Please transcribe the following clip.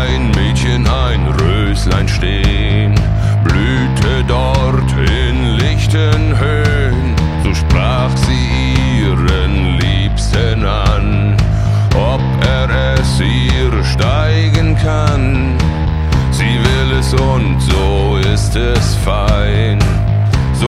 ein Mädchen ein Röslein stehen, blühte dort in lichten Höhen. So sprach sie ihren Liebsten an, ob er es ihr steigen kann. Sie will es und so ist es fein.